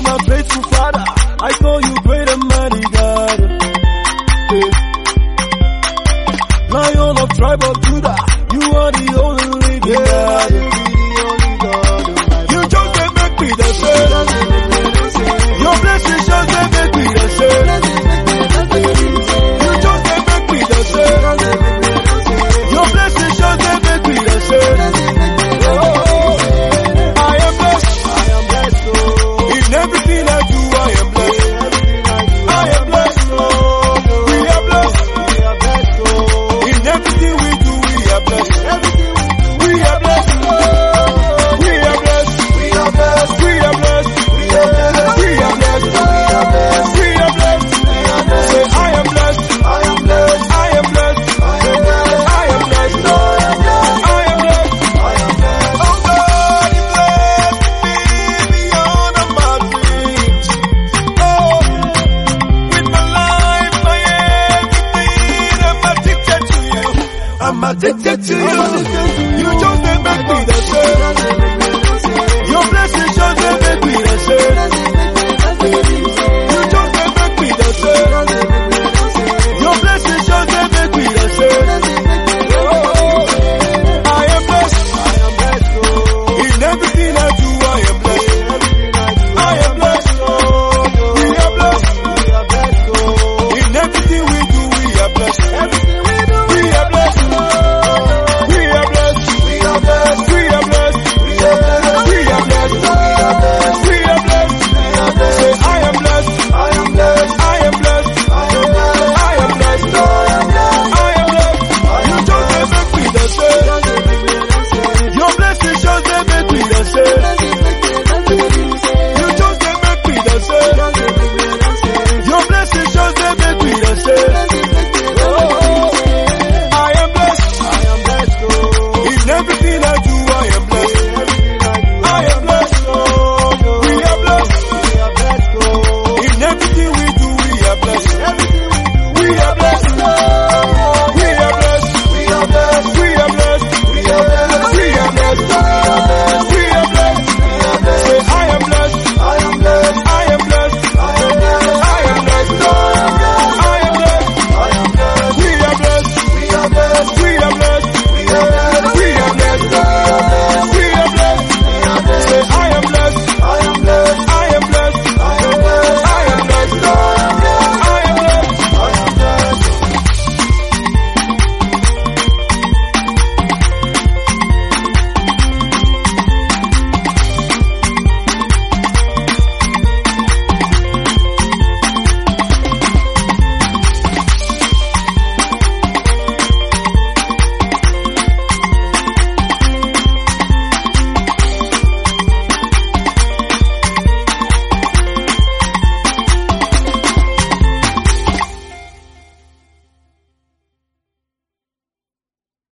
my faithful Father. I call you great and mighty God. Lion of tribe of Judah, you are the only living God. You just can't make me the same. Your blessings just can't make me the same. You just can't make me the same. Your blessings just can't make me the same. I am blessed. In everything I do, I am blessed. I am blessed. We are blessed. In everything we do, we are blessed. We are blessed. We are blessed. We are blessed. We are blessed. We are blessed. We are blessed. We are blessed. Say, I am blessed. I am blessed. I am blessed. I am blessed. I am blessed. I am blessed. I am blessed. Oh God, He blessed me beyond all my dreams. Oh, with my life, my everything, I'm addicted to you. I'm addicted to you.